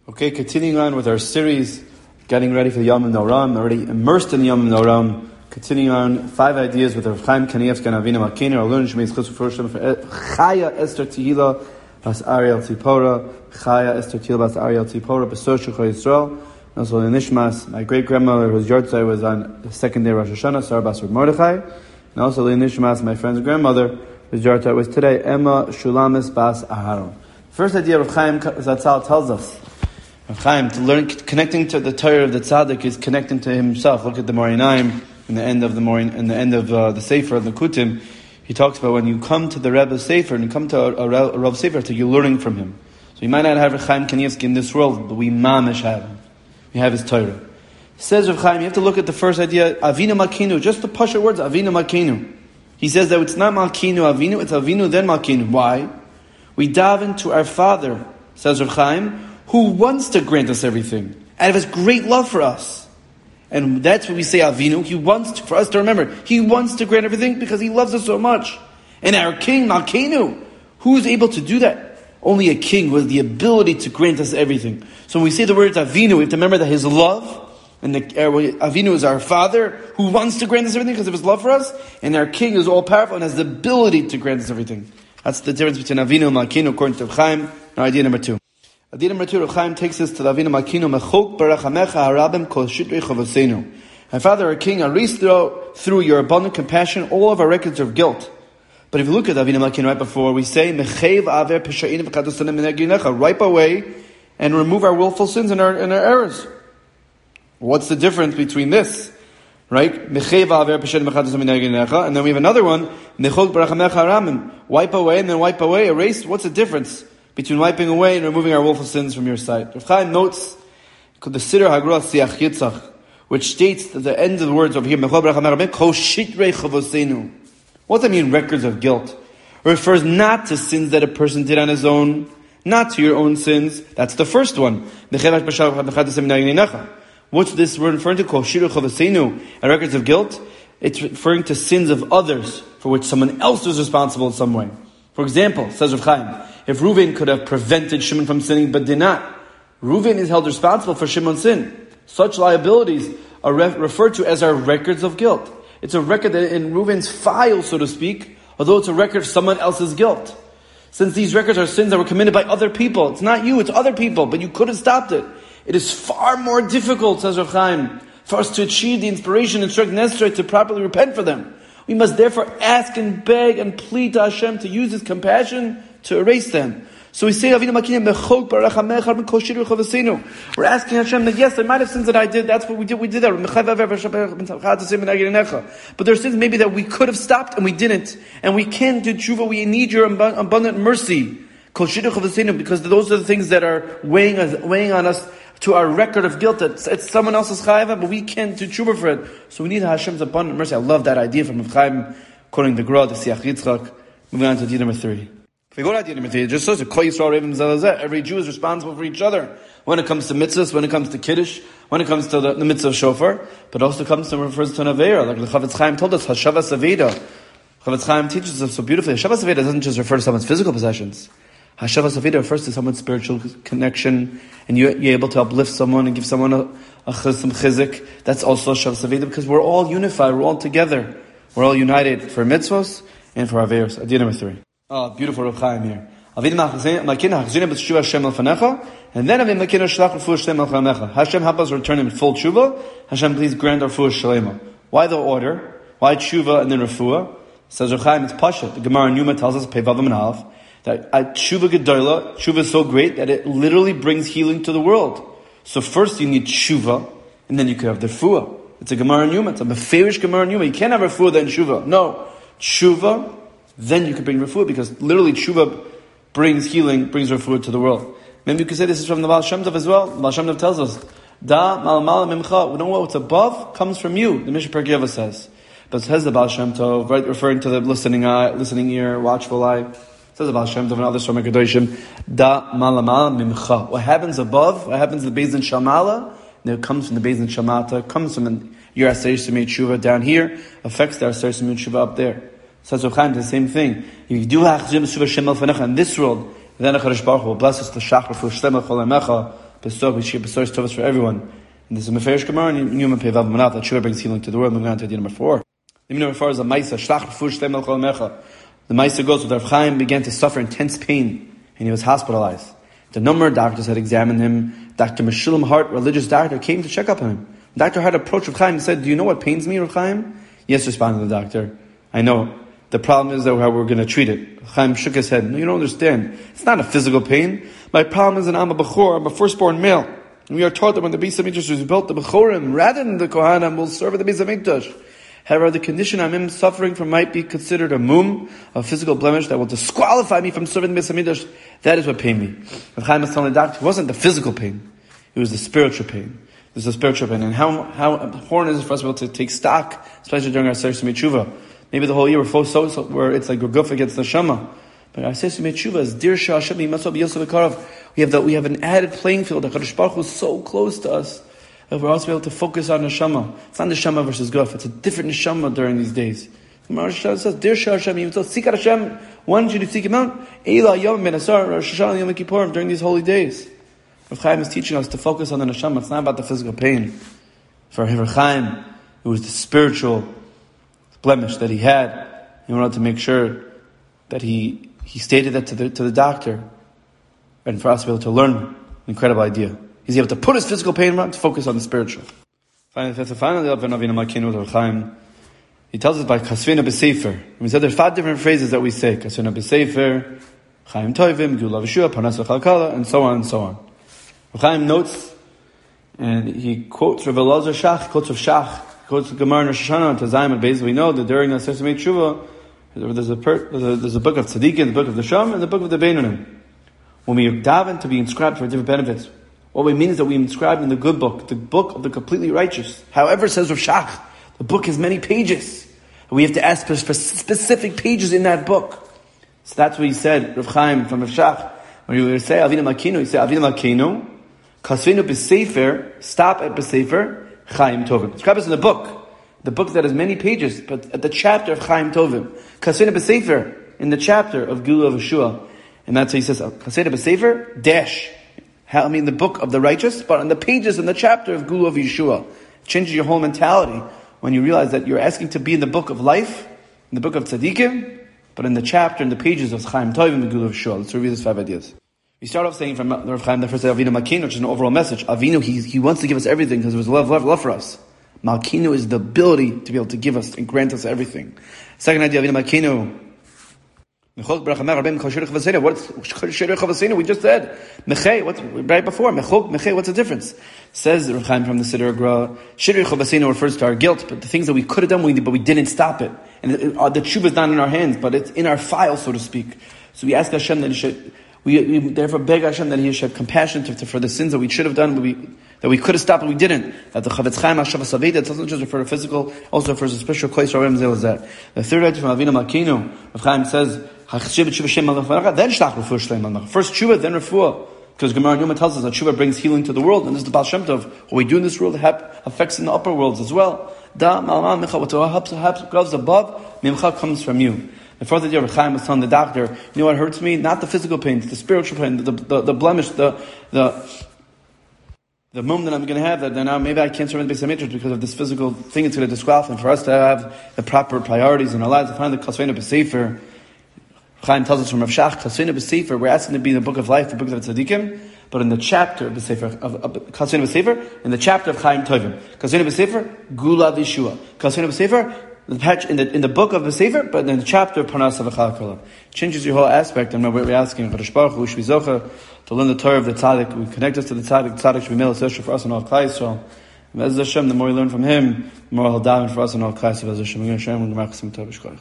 Okay, continuing on with our series, getting ready for the Yom Noram, already immersed in the Yom Noram, continuing on 5 ideas with Rav Chaim Kanievsky and Avinu Malkeinu, our learning Shemei Yitzchak for Chaya Esther Tehila, Bas Ariel Tzipora, Chaya Esther Tehila, Bas Ariel Tzipora, Besor Shechor Yisrael, and also the Nishmas, my great-grandmother whose yahrzeit was on the second day of Rosh Hashanah, Sarah Bas Mordechai, and also the Nishmas, my friend's grandmother, whose yahrzeit was today, Emma Shulamis Bas Aharon. First idea Rav Chaim Zatzal tells us, Rav Chaim, to learn, connecting to the Torah of the Tzaddik is connecting to himself. Look at the Morinaim, in the end of the Sefer, the Kutim. He talks about when you come to the Rebbe's Sefer, and you come to a Rebbe's Sefer, so you're learning from him. So you might not have Rav Chaim Kanievsky in this world, but we mamish have him. We have his Torah. Says Rav Chaim, you have to look at the first idea, Avinu Malkeinu, just the Pasha words, Avinu Malkeinu. He says that it's not Malkeinu Avinu, it's Avinu then Malkeinu. Why? We daven to our Father, says Rav Chaim, who wants to grant us everything, out of his great love for us. And that's what we say, Avinu. He wants for us to remember, he wants to grant everything because he loves us so much. And our King, Malkeinu, who is able to do that? Only a king who has the ability to grant us everything. So when we say the words Avinu, we have to remember that his love, and Avinu is our Father, who wants to grant us everything because of his love for us, and our King is all-powerful and has the ability to grant us everything. That's the difference between Avinu and Malkeinu, according to Rav Chaim. Now, idea number 2. Idea number 2, Rav Chaim takes us to the Avinu Malkeinu, Mechok barachamecha harabim kol shitrei chavosenu. And Father, our King, erase through your abundant compassion all of our records of guilt. But if you look at Avinu Malkeinu right before, we say, Mechev aver peshayin v'chadosanim min haginecha, wipe away and remove our willful sins and our errors. What's the difference between this? Right? Mechev aver peshayin v'chadosanim min haginecha, and then we have another one, Mechok barachamecha harabim, wipe away and then wipe away, erase. What's the difference between wiping away and removing our willful sins from your sight? Rav Chaim notes the Siddur Hagra Siach Yitzchak, which states at the end of the words over here, Mechol Barachameh Rabbein, Kol Shitrei Chavosenu. What does that mean, records of guilt? It refers not to sins that a person did on his own, not to your own sins. That's the first one. What's this word referring to? Kol Shitrei Chavosenu, records of guilt. It's referring to sins of others for which someone else was responsible in some way. For example, says Rav Chaim, if Reuven could have prevented Shimon from sinning but did not, Reuven is held responsible for Shimon's sin. Such liabilities are referred to as our records of guilt. It's a record that in Reuven's file, so to speak, although it's a record of someone else's guilt. Since these records are sins that were committed by other people, it's not you, it's other people, but you could have stopped it. It is far more difficult, says Rav Chaim, for us to achieve the inspiration and strength necessary to properly repent for them. We must therefore ask and beg and plead to Hashem to use His compassion to erase them. So we say, Avinu Malkeinu, Mechok barachamecha harabim kol shitrei chavosenu. We're asking Hashem that yes, there might have sins that I did. That's what we did. We did that. But there are sins maybe that we could have stopped and we didn't. And we can't do tshuva. We need your abundant mercy. Kol shitrei chavosenu, because those are the things that are weighing on us to our record of guilt. It's someone else's chayava, but we can't do tshuva for it. So we need Hashem's abundant mercy. I love that idea from Rav Chaim, quoting the Gra, the Siach Yitzchak. Moving on to idea number 3. If we go to idea number 3, it just says, every Jew is responsible for each other. When it comes to mitzvahs, when it comes to kiddush, when it comes to the mitzvah of shofar, but also comes to refers to an aveira, like the Chavetz Chaim told us, Hashavas Aveda. Chavetz Chaim teaches us so beautifully. Hashavas Aveda doesn't just refer to someone's physical possessions. Hashavas Aveda refers to someone's spiritual connection, and you're able to uplift someone and give someone some chizik. That's also Hashavas Aveda, because we're all unified, we're all together. We're all united for mitzvahs and for aveiros. Idea number 3. Oh, beautiful Rav Chaim here. And then Avinu Malkeinu shlach refuah shlema l'chamecha. Hashem, help us return in full tshuva. Hashem, please grant our refuah shlema. Why the order? Why tshuva and then refuah? Says Rav Chaim, it's pasha. The Gemara in Yuma tells us, Pei Vav Amud Aleph, that tshuva gedola, tshuva is so great that it literally brings healing to the world. So first you need tshuva, and then you can have the refuah. It's a Gemara in Yuma. It's a meferish Gemara in Yuma. You can't have refuah then tshuva. No. Tshuva, then you can bring refuah, because literally tshuva brings healing, brings refuah to the world. Maybe you could say this is from the Baal Shem Tov as well. Baal Shem Tov tells us, Da mal mal mimcha. We know what's above comes from you. The Mishnah Perkei Avos says. But it says the Baal Shem Tov, right, referring to the listening eye, listening ear, watchful eye. It says the Baal Shem Tov and others from Kedoshim, Da mal mal mimcha. What happens above, what happens in the Beis Din Shamala, it comes from the Beis Din Shamata, comes from your Aseret Yisrael Tshuva down here, affects the Aseret Yisrael Tshuva up there. Says Rav Chaim, the same thing. If you do hachzim b'shuva Shem al fanecha in this world, then HaKadosh Baruch Hu will bless us to shach refuah shlema chol hamecha Pesach, we share Pesach Tovas for everyone. And this is Meferish Gemara, and Yom Pevav Manat, that Tshuva brings healing to the world. Moving on to idea number 4. The number 4 is a Maisa, Shlach Refuah Shlem L'Chol Mecha. The Maisa goes with Rav Chaim began to suffer intense pain, and he was hospitalized. The number of doctors had examined him. Dr. Meshulam Hart, religious doctor, came to check up on him. Dr. Hart approached Rav Chaim and said, "Do you know what pains me, Rav Chaim?" "Yes," responded the doctor. "I know. The problem is that how we're going to treat it." Rav Chaim shook his head. "No, you don't understand. It's not a physical pain. My problem is that I'm a Bechor, I'm a firstborn male. And we are taught that when the Beis HaMikdash was built, the Bechorim, rather than the Kohanim, will serve at the Beis HaMikdash. However, the condition I'm suffering from might be considered a mum, a physical blemish that will disqualify me from serving the Beis HaMikdash. That is what pained me." Rav Chaim was telling the doctor, it wasn't the physical pain. It was the spiritual pain. There's a spiritual pain. And how important is it for us to be able to take stock, especially during our Sefer Tshuva. Maybe the whole year we're where it's like we're guf against the Shema. But our Sefer Tshuva is Dir Shah Hashem Yimasov B'Yosef V'Karav. We have an added playing field. The Kadosh Baruch Hu is so close to us that we're also able to focus on Neshama. It's not Neshama versus guf. It's a different Neshama during these days. The Maharsha says, Dir Shah Hashem Yimasov. Seek out Hashem. When should you seek Him out? Eila Yom Ben Asar Rosh Hashanah Yom Kippurim, during these holy days. Rav Chaim is teaching us to focus on the neshama. It's not about the physical pain. For Rav Chaim, it was the spiritual blemish that he had. He wanted to make sure that he stated that to the doctor, and for us to be able to learn an incredible idea. He's able to put his physical pain around to focus on the spiritual. Finally, Rav Chaim, he tells us by Kasvina B'Sefer. We said there's 5 different phrases that we say: Kasvina B'Sefer, Chaim Tovim, Gula V'Shua, Parnas V'Chalkala, and so on and so on. Rav Chaim notes, and he quotes Rav Elazar Shach, quotes of Shach, quotes Gemara in Rosh Hashanah to Zayim and Beis. We know that during the Sefer Tshuva, there's a book of Tzadikim, the book of the Sham, and the book of the Beinonim. When we daven to be inscribed for different benefits, what we mean is that we inscribe in the good book, the book of the completely righteous. However, says Rav Shach, the book has many pages. We have to ask for specific pages in that book. So that's what he said, Rav Chaim from Rav Shach. When you say Avinu Malkeinu, you say Avinu Malkeinu, Kasvinu B'Sefer, stop at B'Sefer, Chaim Tovim. Inscribe us in the book that has many pages, but at the chapter of Chaim Tovim. Kasvinu B'Sefer, in the chapter of Gula V'Shua. And that's how he says, Kasvinu B'Sefer, dash. The book of the righteous, but on the pages in the chapter of Gula V'Yeshua. It changes your whole mentality when you realize that you're asking to be in the book of life, in the book of Tzadikim, but in the chapter, in the pages of Chaim Tovim and Gula V'Yeshua. Let's review these 5 ideas. We start off saying from Rav Chaim, the first day, Avinu Malkeinu, which is an overall message. Avinu, he wants to give us everything because of his love for us. Malkeinu is the ability to be able to give us and grant us everything. Second idea, Avinu Malkeinu. What's Shirich Chavasenu? We just said. Mechei, what's right before? Mechei, what's the difference? Says Rav Chaim from the Siddur Gra, Shirich Chavasenu refers to our guilt, but the things that we could have done, but we didn't stop it. And the tshuva is not in our hands, but it's in our file, so to speak. So we ask Hashem that He should, we therefore beg Hashem that He should have compassion for the sins that we should have done, that we could have stopped, but we didn't. That the Chavetz Chaim HaShavas Aveda doesn't just refer to physical, also refers to spiritual place. The third idea from Avinu Malkeinu, Rav Chaim says, then shlach refuah shleim malach. First tshuva, then refuah. Because Gemara Yoma tells us that tshuva brings healing to the world, and this is the Baal Shem Tov. What we do in this world affects in the upper worlds as well. Da malma micha, what goes above, mimcha comes from you. The fourth idea, Rav Chaim was telling the doctor, you know what hurts me? Not the physical pain, it's the spiritual pain, the blemish, the mum that I'm going to have, that now maybe I can't serve in the Beis HaMikdash because of this physical thing. It's going to disqualify. And for us to have the proper priorities in our lives, to find the Kasvenu B'Sefer. Chaim tells us from Rav Shach, Kasvenu B'Sefer, we're asking to be in the book of life, the book of Tzadikim, but in the chapter of B'Sefer, Kasvenu B'Sefer, in the chapter of Chaim Tovim. Kasvenu B'Sefer, Gula V'Yeshua. Kasvenu B'Sefer, in the book of B'Sefer, but in the chapter of Parnas V'Chalkala. Changes your whole aspect, and we're asking Kadosh Baruch Hu, Shvi Zocha, to learn the Torah of the Tzaddik. We connect us to the Tzaddik should be made a for us and all Klal Yisrael. And Be'ez Hashem, the more we learn from him, the more he'll daven for us and all Klal Yisrael. Be'ez Hashem,